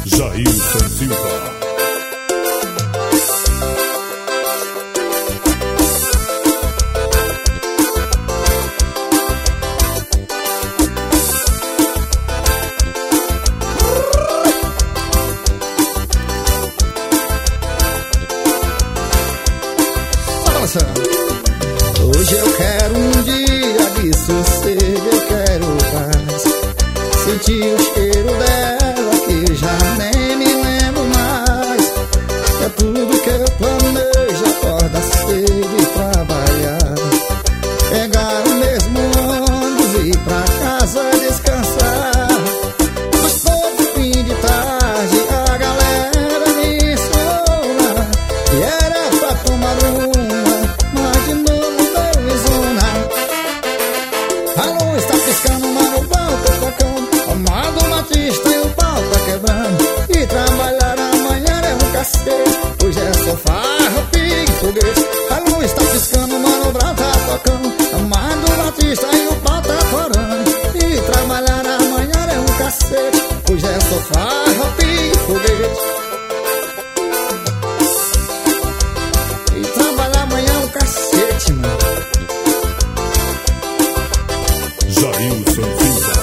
Jailson Silva. Hoje eu quero um dia de sossego, eu quero paz. Sentir o cheiro dela que já nem me lembro mais. É tudo que eu planejo, acorda cedo e trabalhar, pegar o mesmo ônibus e ir pra casa descansar. Mas todo fim de tarde a galera me sola e era pra tomar mas de novo deu zona. A luz tá piscando, mano, o pau tá tocando, Amado Batista e o pau tá quebrando. E trabalhar amanhã é um cacete, hoje é sofá, pique e foguete. A luz tá piscando, mano, o brau tá tocando, Amado Batista e o pau tá torando. E trabalhar amanhã é um cacete, hoje é sofá, pique e foguete. E trabalhar amanhã é um cacete, mano. Jailson Silva.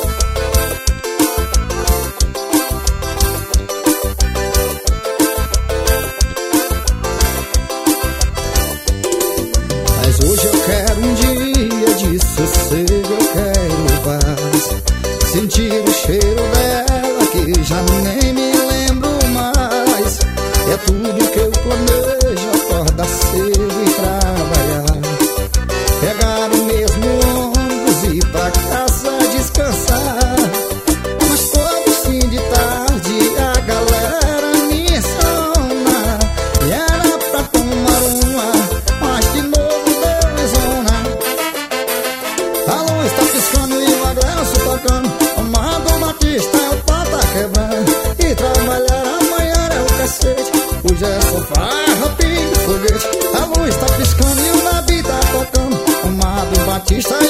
Mas hoje eu quero um dia de sossego, eu quero paz. Sentir o cheiro dela que já nem me lembro mais. É tudo que eu planejo, acordar cedo e trabalhar, pegar o mesmo ônibus e ir pra casa descansar. Mas todo fim de tarde a galera me soma e era pra tomar mas de novo deu zona. A luz tá piscando e o abraço tocando, Amado Batista é o pau tá quebrando. E trabalhar amanhã é o cacete, hoje é sofá, pique e foguete. A luz tá piscando e o Nabi tá tocando, Amado Batista